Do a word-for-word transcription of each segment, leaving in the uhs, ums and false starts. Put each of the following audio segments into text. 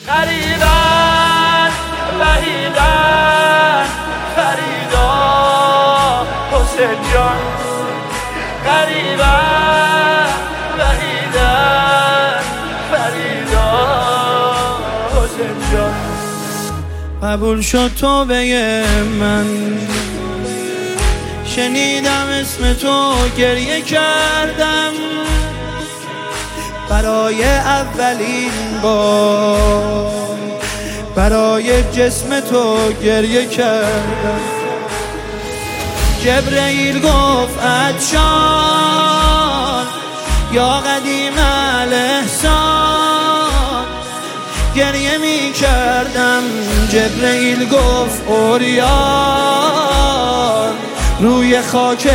غریبن وحیدن فریدا حسین جان غریبن وحیدن فریدا حسین جان قبول شد توبه من شنیدم اسم تو گریه کردم برای اولین بار برای جسم تو گریه کردم جبرئیل گفت عطشان یا قدیم الاحسان گریه می کردم جبرئیل گفت عریان روی خاک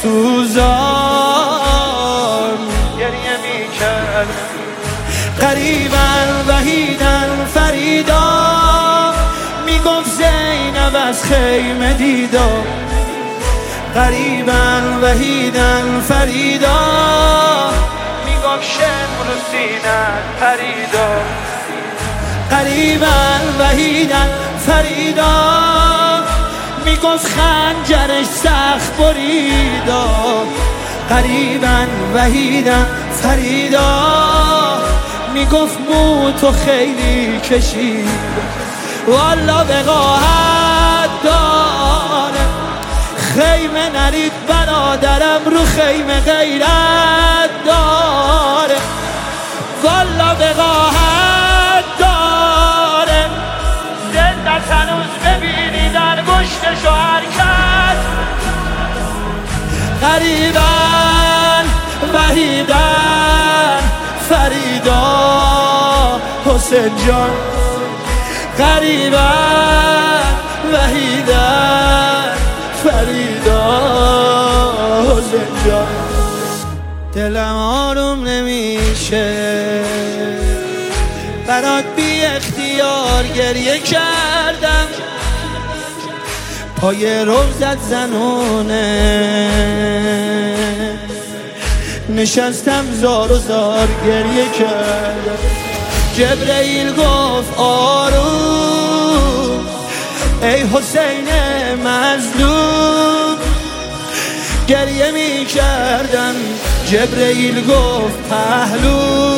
سوزان گریه می کردم غریبن وحیدن فریدا می گفت زینب از خیمه دیدا غریبن وحیدن فریدا می گفت شمر و سینت پریدا غریبن وحیدن فریدا می گفت خنجرش سخت بریدا غریبن وحیدن فریدا می گفت مو تو خیلی کشید والا وقاحت داره خیمه نرید برادرم رو خیمه غیرت داره والا وقاحت داره زندت هنوز ببینی در گشتشو حرکت غریبن وحیدن فریدا حسین جان غریبن وحیدن فریدا حسین جان دلم آروم نمیشه برات بی اختیار گریه کردم پای روزت زنونه نشستم زار و زار گریه کردم جبرئیل گفت آروم ای حسین مظلوم گریه می کردم جبرئیل گفت پهلو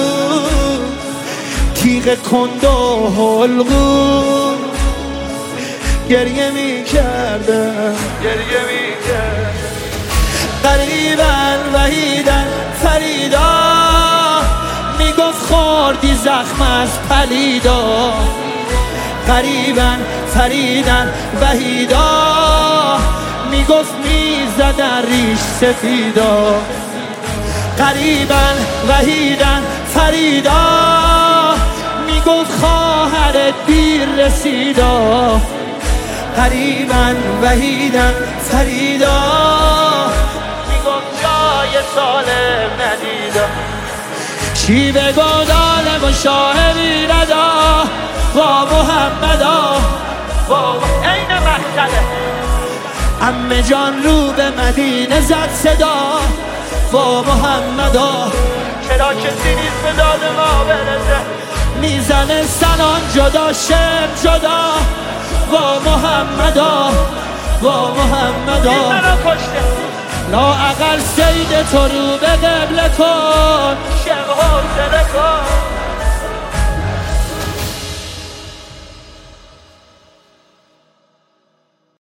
تیغ کند و حلقوم گریه می کردم گریه می کردم غریبن وحیدن فریدا می گفت خوردی زخم از پلیدا غریبن فریدن وحیدا می گفت می زدن ریش سفیدا غریبن وحیدن فریدا می گفت خواهرت دیر رسیدا غریبن وحیدن فریدا می گفت جای سالم ندیدا چی بگو دالم و شاه بیردا با محمدا با این مقتله عمه جان رو به مدینه زد صدا با محمدا چرا کسی نیست به داد ما برسه میزنه سنان جدا شم جدا با محمدا با محمدا میزنه کشته لا اقل سید تو رو به قبله کن شم حوصله کن